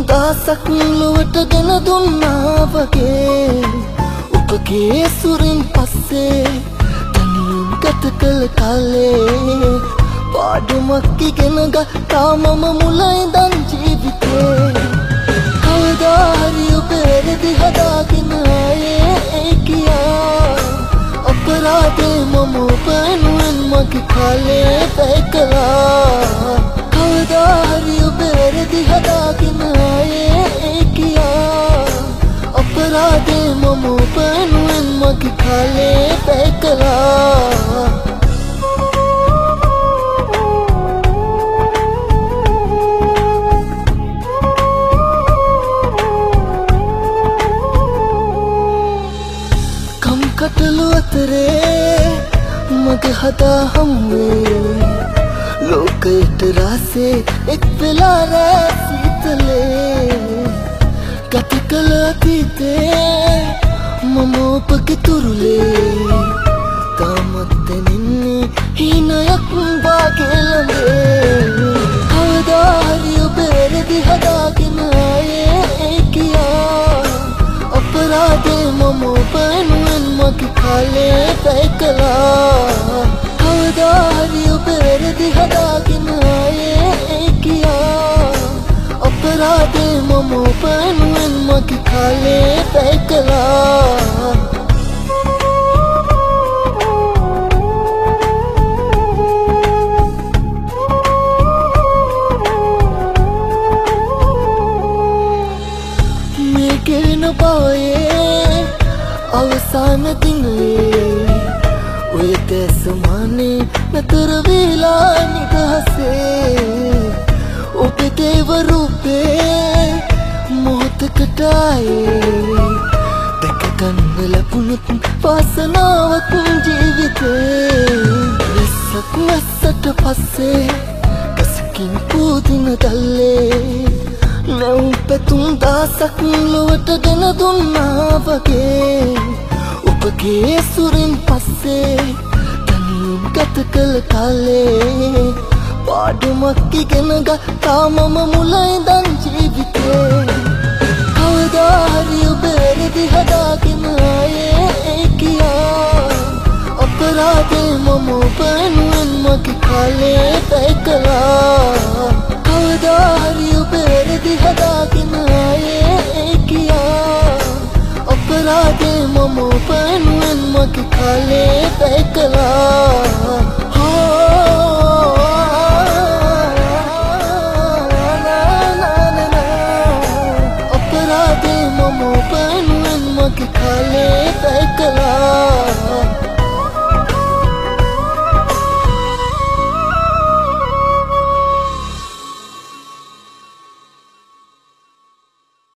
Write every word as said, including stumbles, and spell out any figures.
දහසක් ලොවට ගෙන දුන්නා වගේ ඔබගේ සුරින් පස්සේ තනියම ගත කළ කාලේ පාඩමක් ඉගෙන ගත්තා මම මුල ඉඳන් ජීවිතේ කවදා හරි ඔබ වැරදි හදාගෙන ආයේ කියා අපරාධේ මම ඔබ වෙනුවෙන් මගේ කාලේ වැය කළා කවදා හරි ඔබ වැරදි හදාගෙන ආයේ කියා අපරාධේ මම ඔබ වෙනුවෙන් මගේ කාලේ වැය කළා කටළු අතරේ මග හදා හමුවේ ලෝකයට රාසේ එක් වෙලා රෑ සීතලේ ගත කළ අතීතේ මම ඔබගේ තුරුලේ තාමත් දැනෙන්නේ හීනයක් වාගේ ළඟේ කවදා හරි ඔබ වැරදි හදාගෙන ආයේ කියා අපරාධේ මම ඔබ වෙනුවෙන් මගේ කාලේ වැය කළා කවදා හරි ඔබ වැරදි හදාගෙන ආයේ කියා අපරාධේ මම ඔබ වෙනුවෙන් මගේ කාලේ වැය කළා මේ ගෙවෙන බවයේ අවසාන දිනේ ඔය දැසමානේ නතර වෙලා නිදහසේ ඔබේ දේව රූපේ මොහොතකට ආයේ දැක ගන්න ලැබුණොත් වාසනාවක් ජීවිතේ රසක් නැසට පස්සේ කසකින් පුදින දැල්ලේ නැව් පැතුම් දහසක් ලොවට ගෙන දුන්නා වගේ ඔබගේ සුරින් පස්සේ තනියම ගත කළ කාලේ පාඩමක් ඉගෙන ගත්තා මම මුල ඉඳන් ජීවිතේ කවදා හරි ඔබ වැරදි හදාගෙන ආයේ කියා අපරාධේ මම ඔබ වෙනුවෙන් මගේ කාලේ වැය කළා කවදා හරි ඔබ වැරදි හදාගෙන ආයේ කියා අපරාධේ මම ඔබ වෙනුවෙන් මගේ කාලේ වැය කළා අපරාධේ මම ඔබ වෙනුවෙන් මගේ කාලේ වැය කළා